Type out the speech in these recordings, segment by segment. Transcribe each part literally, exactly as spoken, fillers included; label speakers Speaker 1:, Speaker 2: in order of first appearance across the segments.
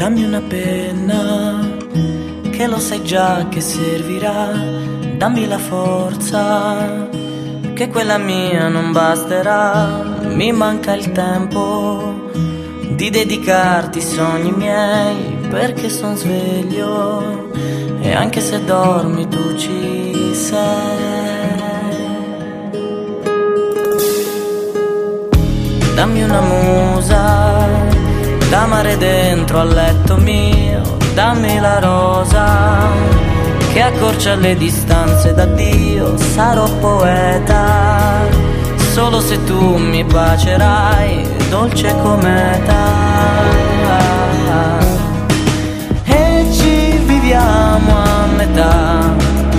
Speaker 1: Dammi una penna, che lo sai già che servirà. Dammi la forza, che quella mia non basterà. Mi manca il tempo di dedicarti i sogni miei, perché son sveglio e anche se dormi tu ci sei. Dammi una musa da amare dentro al letto mio, dammi la rosa che accorcia le distanze da Dio. Sarò poeta solo se tu mi bacerai, dolce cometa. E ci viviamo a metà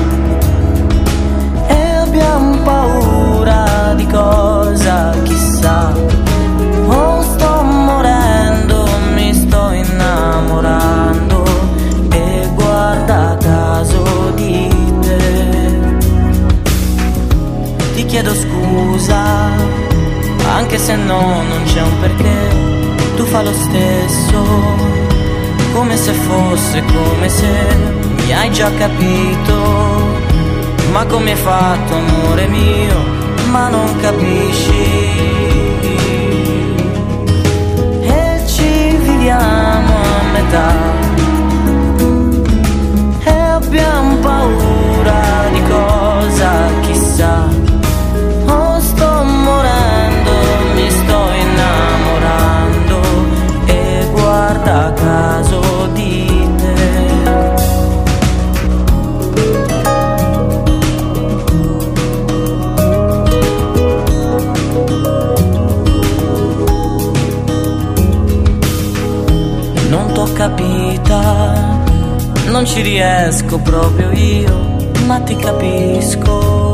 Speaker 1: e abbiamo paura di cosa, chissà. Oh, sto morendo, mi sto innamorando e guarda caso di te. Ti chiedo scusa, anche se no, non c'è un perché. Tu fa lo stesso, come se fosse, come se mi hai già capito. Ma come hai fatto, amore mio, ma non capisci. Viviamo a metà e abbiamo paura di cosa, chissà. Oh, sto morendo, mi sto innamorando e guarda caso di te. Non t'ho capita, non ci riesco proprio io, ma ti capisco.